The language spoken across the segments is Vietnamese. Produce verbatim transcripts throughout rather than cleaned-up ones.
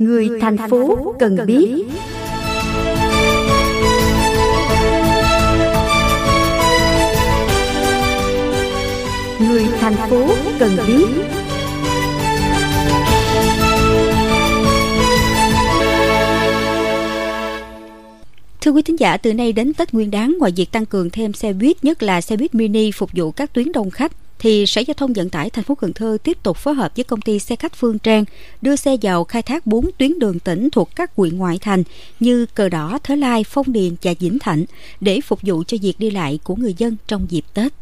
Người thành phố cần biết. Người thành phố cần biết. Thưa quý thính giả, từ nay đến Tết Nguyên đán, ngoài việc tăng cường thêm xe buýt, nhất là xe buýt mini phục vụ các tuyến đông khách, thì Sở Giao thông Vận tải thành phố Cần Thơ tiếp tục phối hợp với công ty xe khách Phương Trang đưa xe vào khai thác bốn tuyến đường tỉnh thuộc các huyện ngoại thành như Cờ Đỏ, Thới Lai, Phong Điền và Vĩnh Thạnh để phục vụ cho việc đi lại của người dân trong dịp Tết.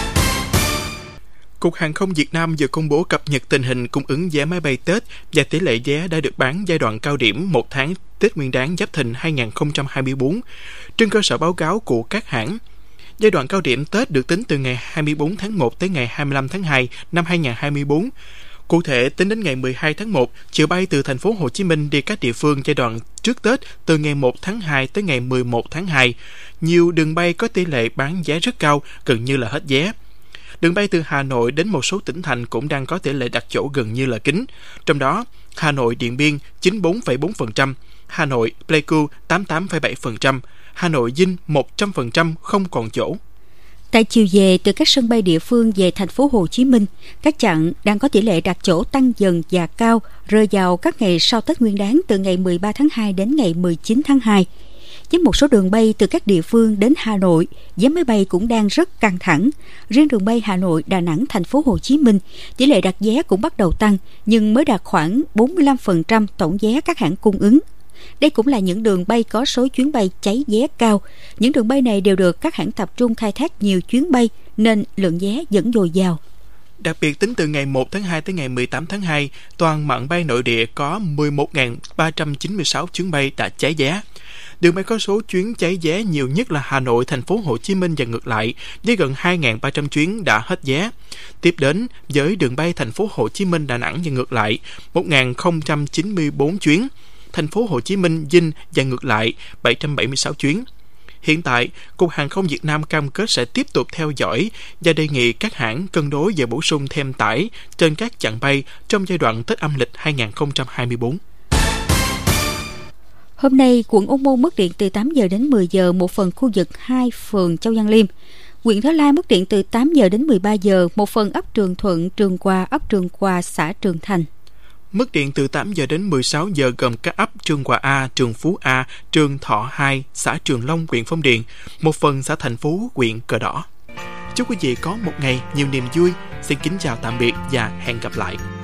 Cục Hàng không Việt Nam vừa công bố cập nhật tình hình cung ứng vé máy bay Tết và tỷ lệ vé đã được bán giai đoạn cao điểm một tháng Tết Nguyên đán Giáp Thìn hai không hai tư. Trên cơ sở báo cáo của các hãng, giai đoạn cao điểm Tết được tính từ ngày hai mươi tư tháng một tới ngày hai mươi lăm tháng hai năm hai không hai tư. Cụ thể, tính đến ngày mười hai tháng một, chiều bay từ thành phố Hồ Chí Minh đi các địa phương giai đoạn trước Tết từ ngày một tháng hai tới ngày mười một tháng hai, nhiều đường bay có tỷ lệ bán vé rất cao, gần như là hết vé. Đường bay từ Hà Nội đến một số tỉnh thành cũng đang có tỷ lệ đặt chỗ gần như là kín. Trong đó, Hà Nội Điện Biên chín mươi bốn phẩy bốn phần trăm, Hà Nội Pleiku tám mươi tám phẩy bảy phần trăm, Hà Nội Vinh một trăm phần trăm không còn chỗ. Tại chiều về từ các sân bay địa phương về thành phố Hồ Chí Minh, các chặng đang có tỷ lệ đặt chỗ tăng dần và cao, rơi vào các ngày sau Tết Nguyên đán từ ngày mười ba tháng hai đến ngày mười chín tháng hai. Với một số đường bay từ các địa phương đến Hà Nội, giá máy bay cũng đang rất căng thẳng. Riêng đường bay Hà Nội, Đà Nẵng, thành phố Hồ Chí Minh, tỷ lệ đặt vé cũng bắt đầu tăng, nhưng mới đạt khoảng bốn mươi lăm phần trăm tổng vé các hãng cung ứng. Đây cũng là những đường bay có số chuyến bay cháy vé cao. Những đường bay này đều được các hãng tập trung khai thác nhiều chuyến bay, nên lượng vé vẫn dồi dào. Đặc biệt, tính từ ngày một tháng hai tới ngày mười tám tháng hai, toàn mạng bay nội địa có mười một nghìn ba trăm chín mươi sáu chuyến bay đã cháy vé. Đường bay có số chuyến cháy vé nhiều nhất là Hà Nội, thành phố Hồ Chí Minh và ngược lại, với gần hai nghìn ba trăm chuyến đã hết vé. Tiếp đến với đường bay thành phố Hồ Chí Minh, Đà Nẵng và ngược lại, một nghìn không trăm chín mươi tư chuyến. Thành phố Hồ Chí Minh, Vinh và ngược lại, bảy trăm bảy mươi sáu chuyến. Hiện tại, Cục Hàng không Việt Nam cam kết sẽ tiếp tục theo dõi và đề nghị các hãng cân đối và bổ sung thêm tải trên các chặng bay trong giai đoạn Tết âm lịch hai không hai tư. Hôm nay, quận Ô Môn mất điện từ tám giờ đến mười giờ, một phần khu vực hai phường Châu Văn Liêm. Huyện Thới Lai mất điện từ tám giờ đến mười ba giờ, một phần ấp Trường Thuận, Trường Hòa, ấp Trường Hòa, xã Trường Thành. Mất điện từ tám giờ đến mười sáu giờ gồm các ấp Trường Hòa A, Trường Phú A, Trường Thọ hai, xã Trường Long, huyện Phong Điền, một phần xã Thạnh Phú, huyện Cờ Đỏ. Chúc quý vị có một ngày nhiều niềm vui. Xin kính chào tạm biệt và hẹn gặp lại.